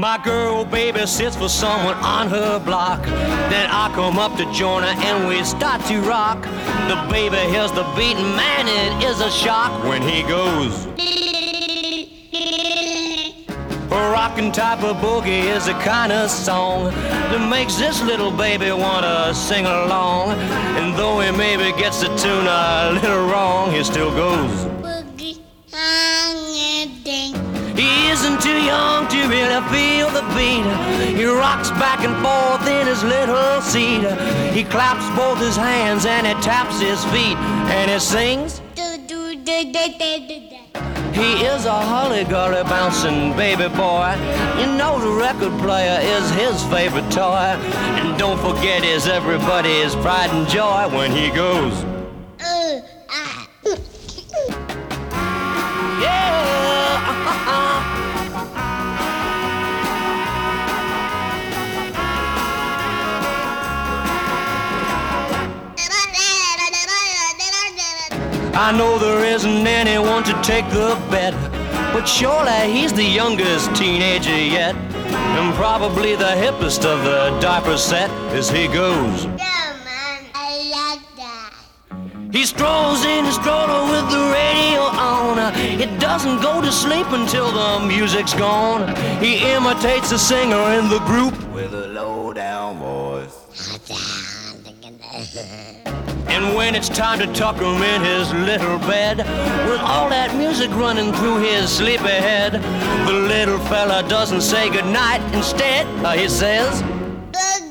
My girl baby sits for someone on her block. Then I come up to join her and we start to rock. The baby hears the beat, man, it is a shock when he goes. A rockin' type of boogie is the kind of song that makes this little baby wanna sing along. And though he maybe gets the tune a little wrong, he still goes. Boogie on your ding. He isn't too young to really feel the beat. He rocks back and forth in his little seat. He claps both his hands and he taps his feet and he sings. He is a holly-golly bouncing baby boy. You know the record player is his favorite toy. And don't forget he's everybody's pride and joy when he goes. I know there isn't anyone to take the bet, but surely he's the youngest teenager yet, and probably the hippest of the diaper set as he goes. Yeah, man, I like that. He strolls in his stroller with the radio on. It doesn't go to sleep until the music's gone. He imitates a singer in the group with a low-down voice. And when it's time to tuck him in his little bed, with all that music running through his sleepy head, the little fella doesn't say goodnight. Instead, he says,